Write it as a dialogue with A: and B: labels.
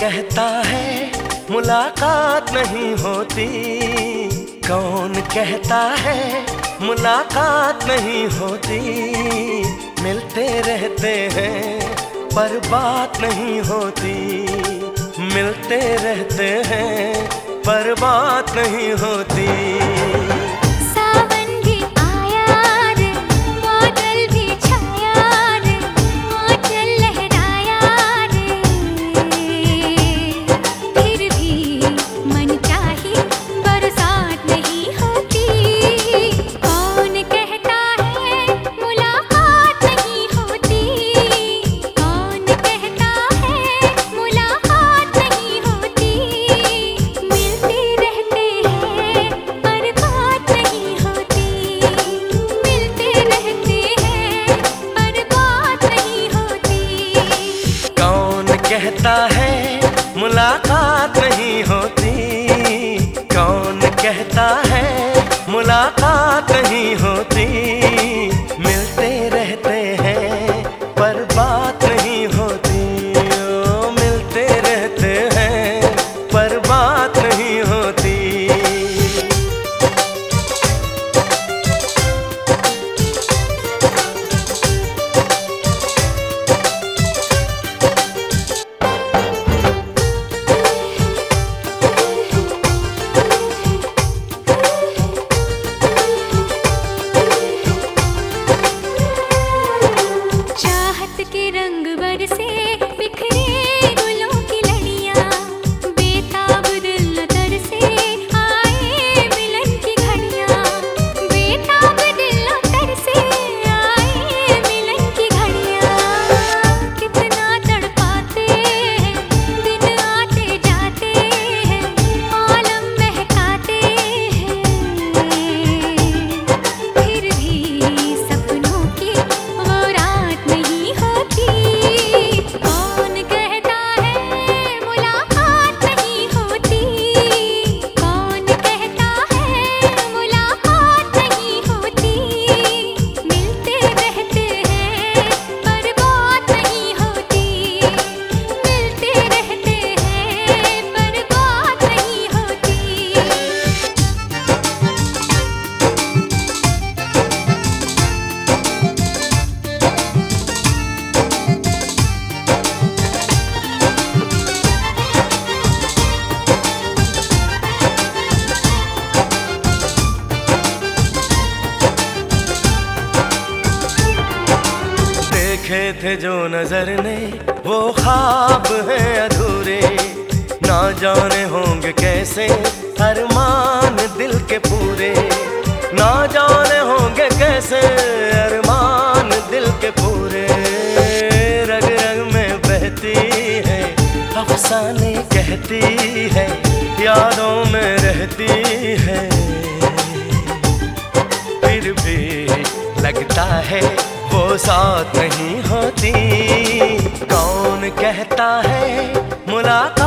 A: कहता है मुलाकात नहीं होती? कौन कहता है मुलाकात नहीं होती? मिलते रहते हैं पर बात नहीं होती। मिलते रहते हैं पर बात नहीं होती। कहता है मुलाकात नहीं होती? कौन कहता है मुलाकात नहीं होती? मिलते रहते हैं पर बात नहीं होती। ओ, मिलते रहते हैं पर बात नहीं होती।
B: के रंग बरसे बिखरे गुलों की लड़ियां, बेताब दिल न तरसे आए मिलन की घड़ियां। बेताब दिल न तरसे आए मिलन की घड़ियां। कितना तड़पाते हैं दिन आते जाते हैं, आलम महकाते हैं। फिर भी सपनों की वो रात नहीं होती। कौन कहता है मुलाकात नहीं होती? कौन कहता है मुलाकात नहीं होती? मिलते रहते हैं पर बात नहीं होती। मिलते रहते हैं पर बात नहीं होती।
A: देखे थे जो नजर ने वो ख्वाब है अधूरे। ना जाने होंगे कैसे अरमान दिल के पूरे। ना जाने होंगे कैसे अरमान दिल के पूरे। रग रग में बहती है अफसाने कहती है, यादों में रहती है। फिर भी लगता है वो साथ नहीं होती। कौन कहता है मुलाकात